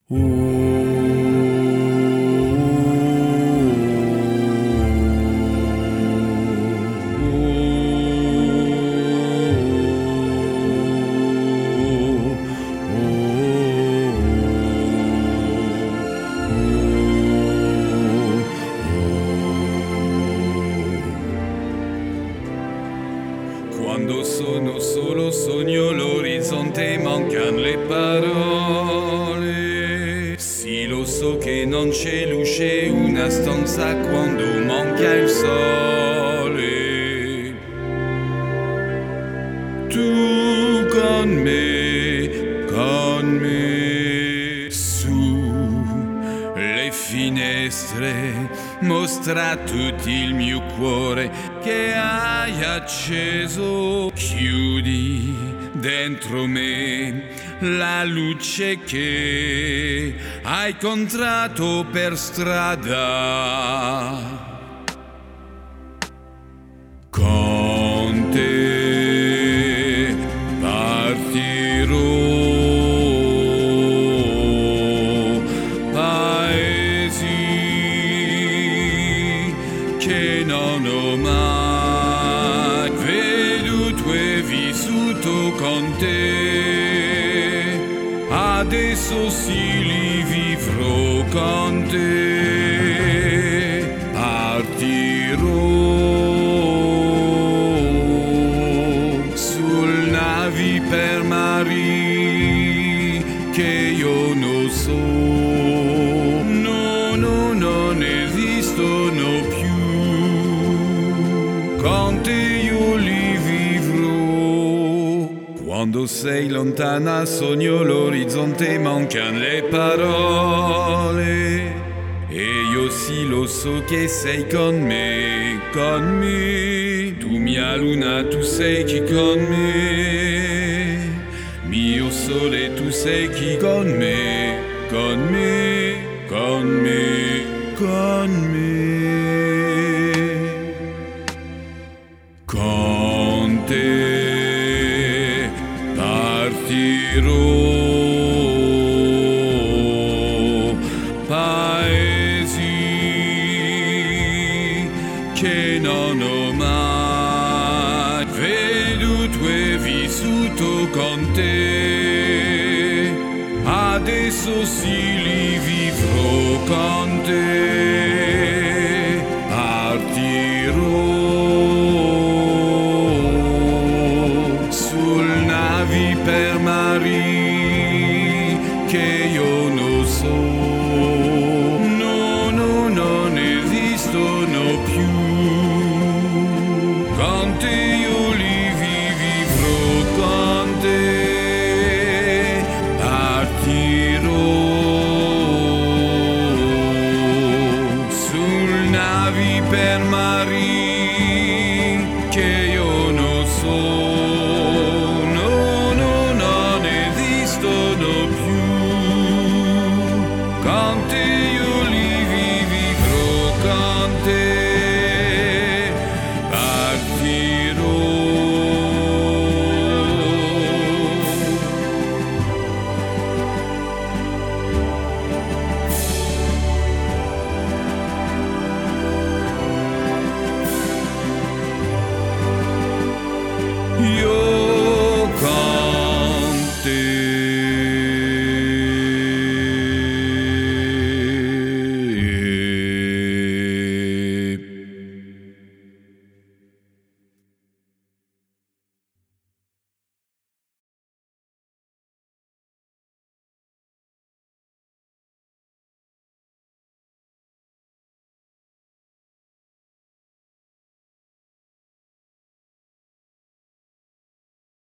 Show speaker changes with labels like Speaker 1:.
Speaker 1: Quando sono solo sogno l'orizzonte, mancano le parole. Sì, lo so che non c'è luce, una stanza quando manca il sole. Tu con me, su le finestre, mostra tutto il mio cuore che hai acceso. Chiudi dentro me la luce che hai incontrato per strada. Con te partirò, paesi che non ho mai veduto e vissuto con te. Adesso sì li vivrò con te. Partirò sul navi per mari che io non so. No, non esistono più. Con te io li vivrò. Quando sei lontana sogno l'orizzonte, mancano le parole. E io sì lo so che sei con me, con me. Tu mia luna, tu sei chi con me. Mio sole, tu sei chi con me, con me, con me, con me. Con te partirò, paesi che non ho mai veduto e vissuto con te. Adesso sì li vivrò con te. Partirò sul navi per mari